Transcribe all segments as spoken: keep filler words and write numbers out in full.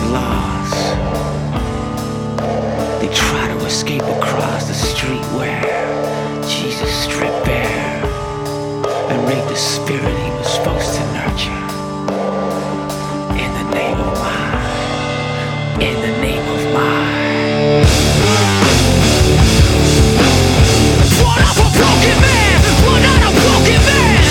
laws. They try to escape across the street where Jesus stripped bare and raped the spirit he was supposed to nurture. In the name of mine, in the name of mine. What of a broken man, what not a broken man.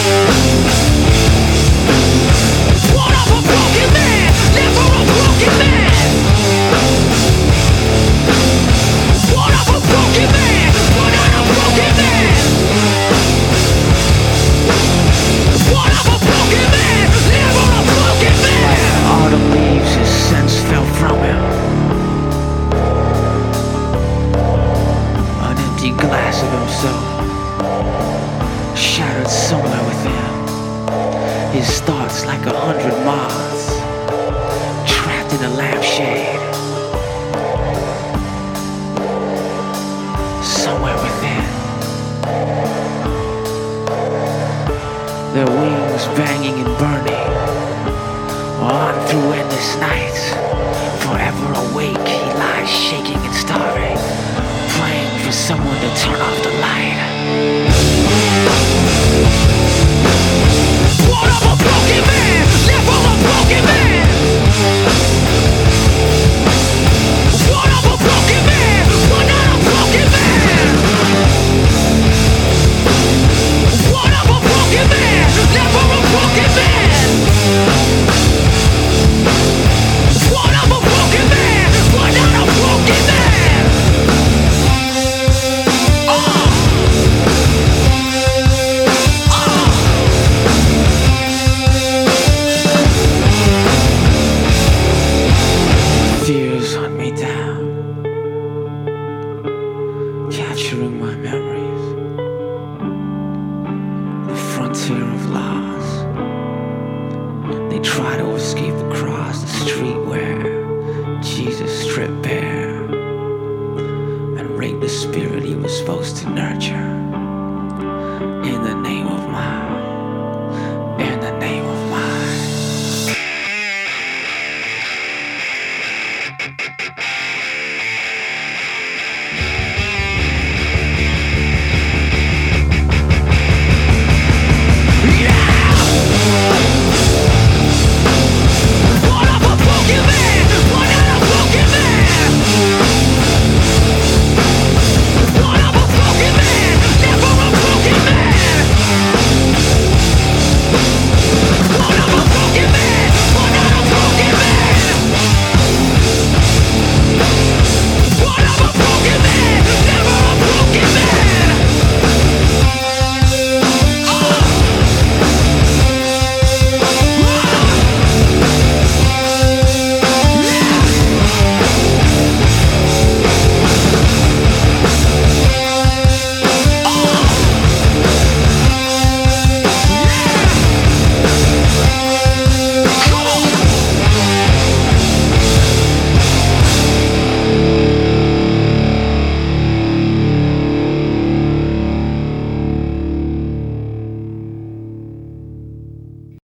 What of a broken man, never a broken man. What of a broken man, what not a broken man. What of a broken man, never a broken man. Autumn leaves, his sense fell from him. An empty glass of himself shattered somewhere within. His thoughts like a hundred moths trapped in a lampshade. Somewhere within, their wings banging and burning on through endless nights. Forever awake, he lies shaking and starving, praying for someone to turn off the light. What of a broken man, never a broken man. What of a broken man, what not a broken man. What of a broken man, never a broken man. What of a broken man, what not a broken man. Oh. Fears hunt me down, capturing my memories. The frontier of laws. They try to escape across the street where Jesus stripped bare and raped the spirit he was supposed to nurture.